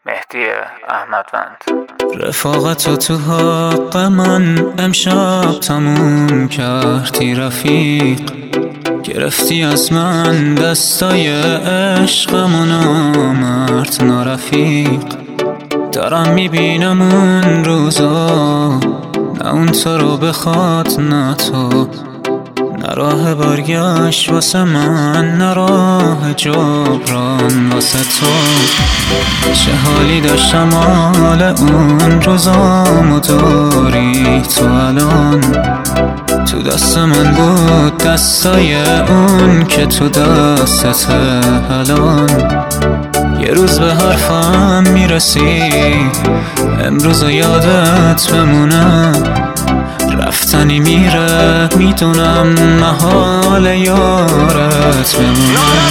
مهدی احمدوند. رفاقت تو حق من امشب تموم کردی رفیق، گرفتی از من دستای عشقم و نامرد نارفیق. دارم میبینم اون روزا، نه اون تو رو بخواد نه تو، نه راه برگشت واسه من نه راه جبران واسه تو. چه حالی داشتم حال اون روزامو داری تو الان، تو دست من بود دستای اون که تو دستت الان. یه روز به حرفم میرسی امروز یادت بمونه، رفتنی میره میدونم محال یارت بمونه.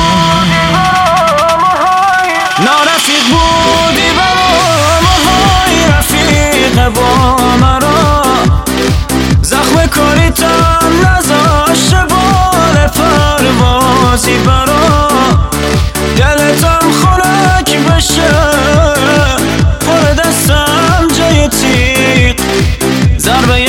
نارفیق بودی برام های رفیق با مرا، زخم کاریتم نذاشته بال پروازی برا، دلتم خنک بشه پر دستم جای تیغ، ضربه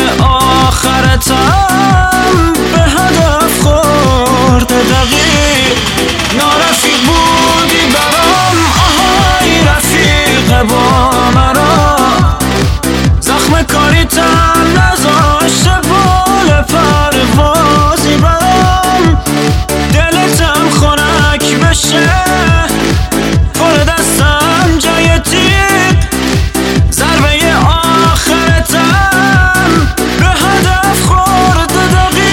آخرتم به هدف خورده دقیق. نارفیق بودی برام آهای رفیق با مرا، زخم کاریتم نذاشته بال پروازی برام، دلتم خنک بشه پر دستم جای تیغ، ضربه آخرتم به هدف خورده دقیق.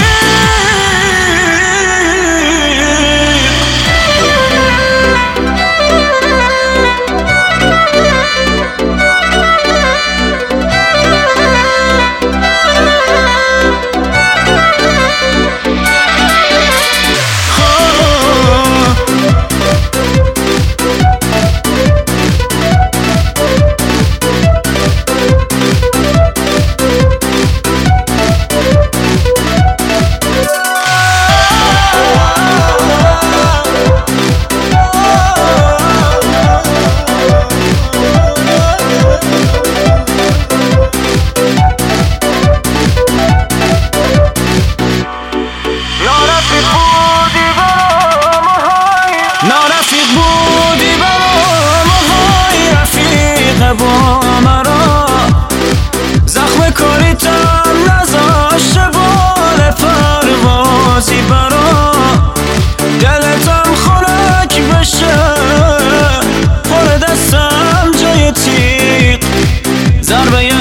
نارفیق بودی برام های رفیق با مرا، زخم کاریتم نذاشته بال پروازی برا، دلتم خنک بشه پر دستم جای تیغ، ضربه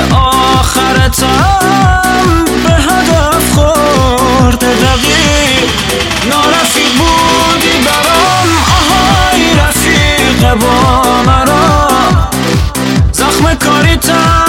آخرتم به هدف خورده دقیق. نارفیق بودی برام آهای رفیق با مرا، زخم کاریتم